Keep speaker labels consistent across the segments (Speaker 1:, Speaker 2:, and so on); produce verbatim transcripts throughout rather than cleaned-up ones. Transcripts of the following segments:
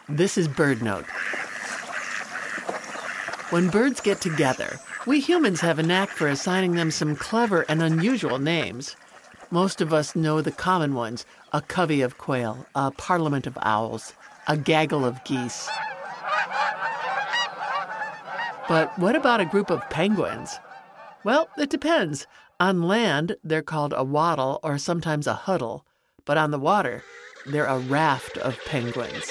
Speaker 1: This is BirdNote. When birds get together, we humans have a knack for assigning them some clever and unusual names. Most of us know the common ones: a covey of quail, a parliament of owls, a gaggle of geese. But what about a group of penguins? Well, it depends. On land, they're called a wattle or sometimes a huddle. But on the water, they're a raft of penguins.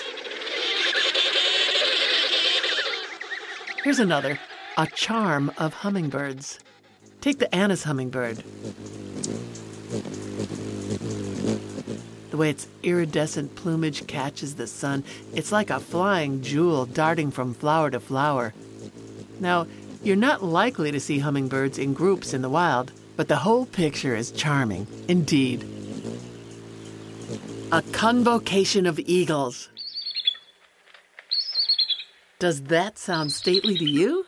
Speaker 1: Here's another, a charm of hummingbirds. Take the Anna's hummingbird. The way its iridescent plumage catches the sun, it's like a flying jewel darting from flower to flower. Now, you're not likely to see hummingbirds in groups in the wild, but the whole picture is charming, indeed. A convocation of eagles. Does that sound stately to you?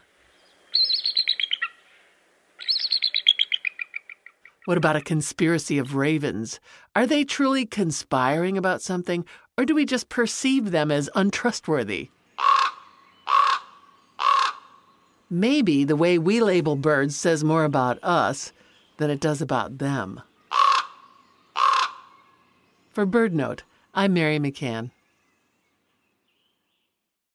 Speaker 1: What about a conspiracy of ravens? Are they truly conspiring about something, or do we just perceive them as untrustworthy? Maybe the way we label birds says more about us than it does about them. For BirdNote, I'm Mary McCann.